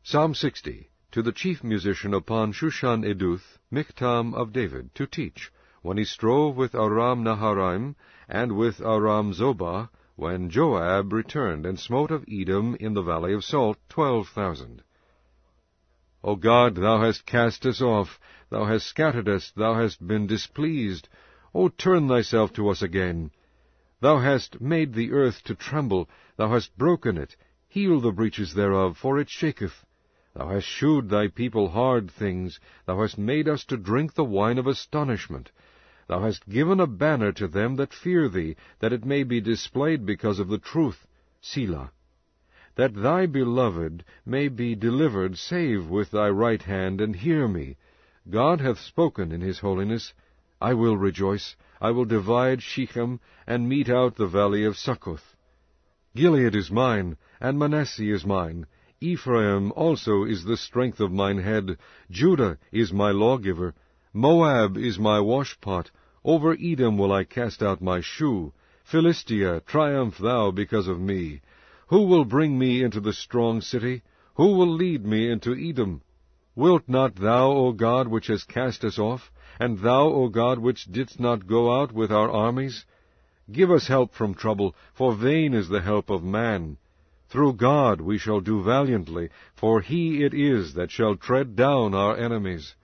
Psalm 60. To the chief musician upon Shushan-Eduth, Michtam of David, to teach, when he strove with Aram-Naharaim, and with Aram-Zobah, when Joab returned, and smote of Edom in the valley of Salt 12,000. O God, thou hast cast us off, thou hast scattered us, thou hast been displeased. O turn thyself to us again. Thou hast made the earth to tremble, thou hast broken it, heal the breaches thereof, for it shaketh. Thou hast shewed thy people hard things, thou hast made us to drink the wine of astonishment. Thou hast given a banner to them that fear thee, that it may be displayed because of the truth. Selah. That thy beloved may be delivered, save with thy right hand, and hear me. God hath spoken in his holiness. I will rejoice, I will divide Shechem, and mete out the valley of Succoth. Gilead is mine, and Manasseh is mine. Ephraim also is the strength of mine head. Judah is my lawgiver. Moab is my washpot. Over Edom will I cast out my shoe. Philistia, triumph thou because of me. Who will bring me into the strong city? Who will lead me into Edom? Wilt not thou, O God, which hast cast us off, and thou, O God, which didst not go out with our armies? Give us help from trouble, for vain is the help of man. Through God we shall do valiantly, for he it is that shall tread down our enemies.